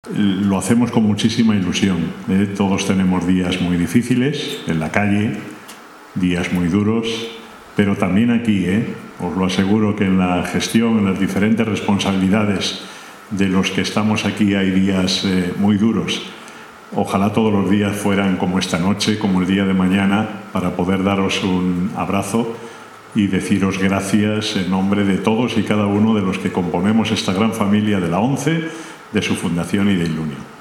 Lo hacemos con muchísima ilusión. Todos tenemos días muy difíciles en la calle, días muy duros, pero también aquí, os lo aseguro que en la gestión, en las diferentes responsabilidades de los que estamos aquí hay días muy duros. Ojalá todos los días fueran como esta noche, como el día de mañana, para poder daros un abrazo y deciros gracias en nombre de todos y cada uno de los que componemos esta gran familia de la ONCE, de su fundación y de Ilunio.